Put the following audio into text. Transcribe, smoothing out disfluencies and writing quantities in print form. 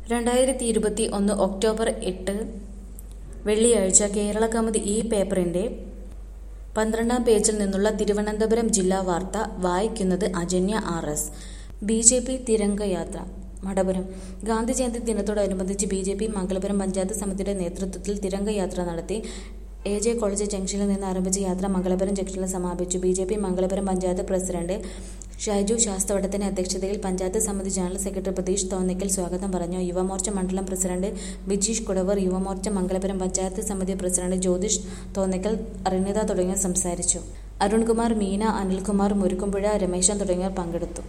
2021 October 8 വെള്ളിയാഴ്ച കേരള കൗമുദി ഈ പേപ്പറിന്റെ 12-ാം പേജിൽ നിന്നുള്ള തിരുവനന്തപുരം ജില്ലാ വാർത്ത വായിക്കുന്നത് അജന്യ RS. ബി.ജെ.പി. തിരംഗയാത്ര മടവൂരം. ഗാന്ധി ജയന്തി ദിനത്തോടനുബന്ധിച്ച് ബി.ജെ.പി. മംഗലപുരം പഞ്ചായത്ത് സമിതിയുടെ നേതൃത്വത്തിൽ തിരംഗയാത്ര നടത്തി. AJ കോളേജ് ജംഗ്ഷനിൽ നിന്ന് ആരംഭിച്ച യാത്ര മംഗലപുരം ജംഗ്ഷനിൽ സമാപിച്ചു. ബി.ജെ.പി. മംഗലപുരം പഞ്ചായത്ത് പ്രസിഡന്റ് ഷൈജു ശാസ്തവട്ടത്തിന്റെ അധ്യക്ഷതയിൽ പഞ്ചായത്ത് സമിതി ജനറൽ സെക്രട്ടറി പ്രതീഷ് തോന്നിക്കൽ സ്വാഗതം പറഞ്ഞു. യുവമോർച്ച മണ്ഡലം പ്രസിഡന്റ് ബിജീഷ് കുടവർ, യുവമോർച്ച മംഗലപുരം പഞ്ചായത്ത് സമിതി പ്രസിഡന്റ് ജ്യോതിഷ് തോന്നിക്കൽ, റിനിത തുടങ്ങിയവർ സംസാരിച്ചു. അരുൺകുമാർ, മീന, അനിൽകുമാർ, മുരുക്കുംപുഴ, രമേശൻ തുടങ്ങിയവർ പങ്കെടുത്തു.